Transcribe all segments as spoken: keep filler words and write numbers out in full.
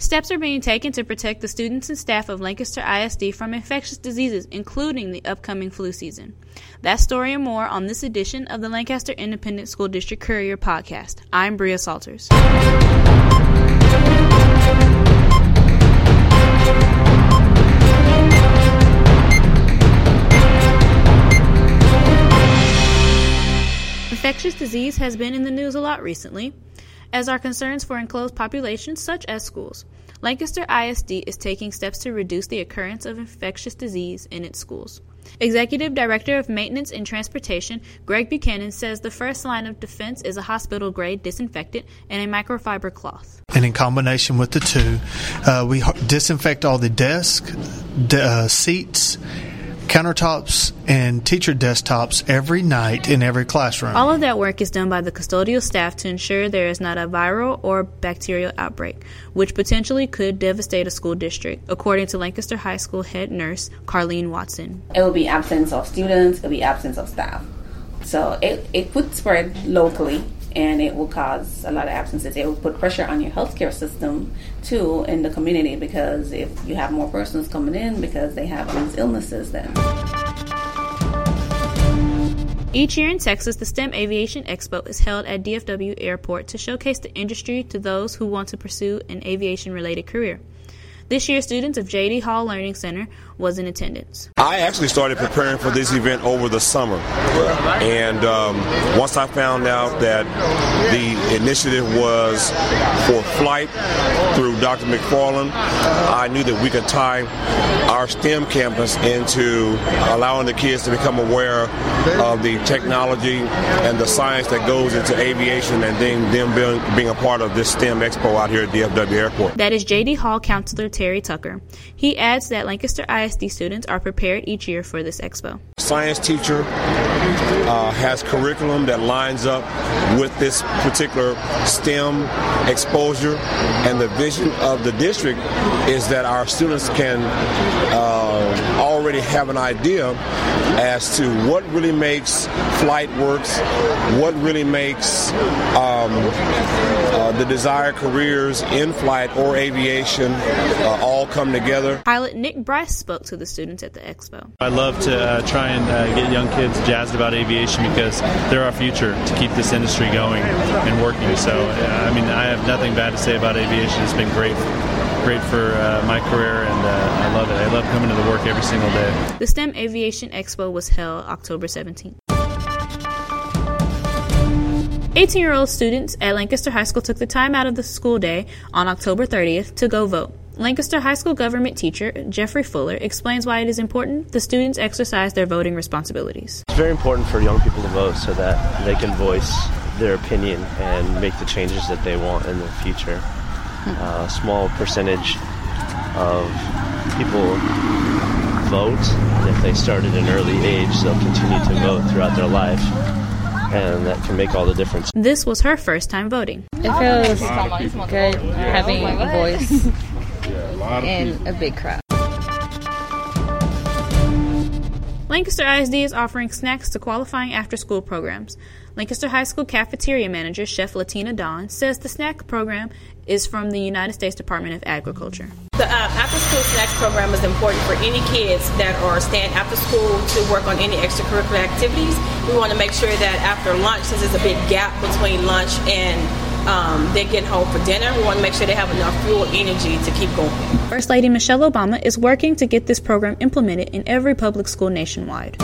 Steps are being taken to protect the students and staff of Lancaster I S D from infectious diseases, including the upcoming flu season. That story and more on this edition of the Lancaster Independent School District Courier podcast. I'm Bria Salters. Infectious disease has been in the news a lot recently, as are concerns for enclosed populations such as schools. Lancaster I S D is taking steps to reduce the occurrence of infectious disease in its schools. Executive Director of Maintenance and Transportation, Greg Buchanan, says the first line of defense is a hospital-grade disinfectant and a microfiber cloth. And in combination with the two, uh, we disinfect all the desks, de- uh, seats, countertops, and teacher desktops every night in every classroom. All of that work is done by the custodial staff to ensure there is not a viral or bacterial outbreak, which potentially could devastate a school district, according to Lancaster High School head nurse Carlene Watson. It will be absence of students, it will be absence of staff. So it, it could spread locally, and it will cause a lot of absences. It will put pressure on your healthcare system, too, in the community, because if you have more persons coming in because they have these illnesses, then. Each year in Texas, the STEM Aviation Expo is held at D F W Airport to showcase the industry to those who want to pursue an aviation-related career. This year, students of J D Hall Learning Center was in attendance. I actually started preparing for this event over the summer, and um, once I found out that the initiative was for flight through Doctor McFarland, I knew that we could tie our STEM campus into allowing the kids to become aware of the technology and the science that goes into aviation, and then them being, being a part of this STEM Expo out here at D F W Airport. That is J D Hall Counselor Terry Tucker. He adds that Lancaster I S D students are prepared each year for this expo. Science teacher uh, has curriculum that lines up with this particular STEM exposure, and the vision of the district is that our students can uh, already have an idea as to what really makes flight works, what really makes um, uh, the desired careers in flight or aviation uh, all come together. Pilot Nick Bryce spoke to the students at the expo. I love to uh, try and uh, get young kids jazzed about aviation because they're our future to keep this industry going and working. So, uh, I mean, I have nothing bad to say about aviation. It's been great. Great for uh, my career, and uh, I love it. I love coming to the work every single day. The STEM Aviation Expo was held October seventeenth. eighteen-year-old students at Lancaster High School took the time out of the school day on October thirtieth to go vote. Lancaster High School government teacher Jeffrey Fuller explains why it is important the students exercise their voting responsibilities. It's very important for young people to vote so that they can voice their opinion and make the changes that they want in the future. A small percentage of people vote, and if they start at an early age, they'll continue to vote throughout their life, and that can make all the difference. This was her first time voting. It feels good having a voice in a big crowd. Lancaster I S D is offering snacks to qualifying after-school programs. Lancaster High School cafeteria manager, Chef Latina Don, says the snack program is from the United States Department of Agriculture. The uh, after-school snacks program is important for any kids that are staying after school to work on any extracurricular activities. We want to make sure that after lunch, since there's a big gap between lunch and um, they get home for dinner, we want to make sure they have enough fuel energy to keep going. First Lady Michelle Obama is working to get this program implemented in every public school nationwide.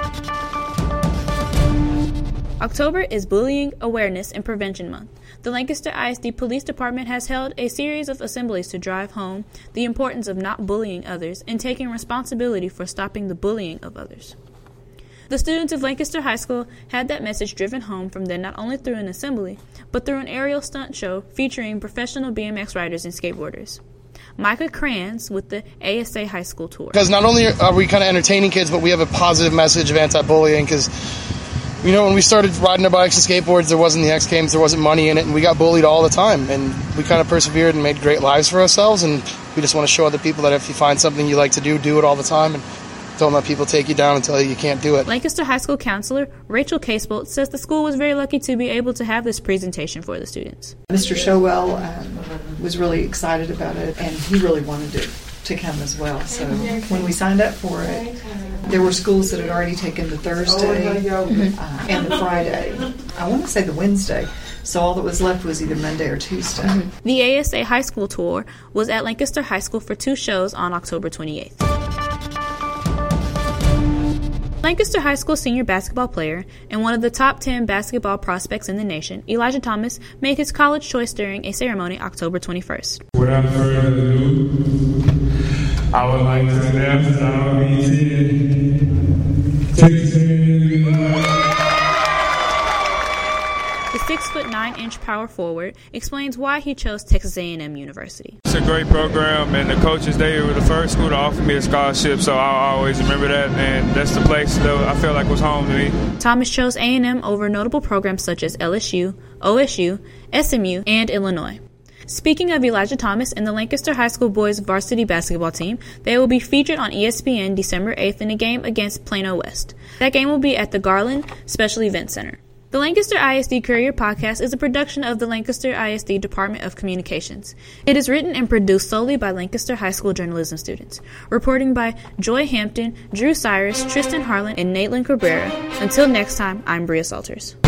October is Bullying Awareness and Prevention Month. The Lancaster I S D Police Department has held a series of assemblies to drive home the importance of not bullying others and taking responsibility for stopping the bullying of others. The students of Lancaster High School had that message driven home from them not only through an assembly, but through an aerial stunt show featuring professional B M X riders and skateboarders. Micah Kranz with the A S A High School tour. Because not only are we kind of entertaining kids, but we have a positive message of anti-bullying, because you know, when we started riding our bikes and skateboards, there wasn't the X Games, there wasn't money in it, and we got bullied all the time. And we kind of persevered and made great lives for ourselves, and we just want to show other people that if you find something you like to do, do it all the time, and don't let people take you down and tell you you can't do it. Lancaster High School counselor Rachel Casebolt says the school was very lucky to be able to have this presentation for the students. Mister Showell um, was really excited about it, and he really wanted to, to come as well. So when we signed up for it, there were schools that had already taken the Thursday mm-hmm. uh, and the Friday. I want to say the Wednesday. So all that was left was either Monday or Tuesday. Mm-hmm. The A S A High School Tour was at Lancaster High School for two shows on October twenty-eighth. Lancaster High School senior basketball player and one of the top ten basketball prospects in the nation, Elijah Thomas, made his college choice during a ceremony October twenty-first. Without further ado, I would like to announce our B ten. The six foot nine inch power forward explains why he chose Texas A and M University. It's a great program, and the coaches, they were the first school to offer me a scholarship, so I'll always remember that, and that's the place that I feel like was home to me. Thomas chose A and M over notable programs such as L S U, O S U, S M U, and Illinois. Speaking of Elijah Thomas and the Lancaster High School boys varsity basketball team, they will be featured on E S P N December eighth in a game against Plano West. That game will be at the Garland Special Event Center. The Lancaster I S D Courier Podcast is a production of the Lancaster I S D Department of Communications. It is written and produced solely by Lancaster High School journalism students. Reporting by Joy Hampton, Drew Cyrus, Tristan Harlan, and Natelyn Cabrera. Until next time, I'm Bria Salters.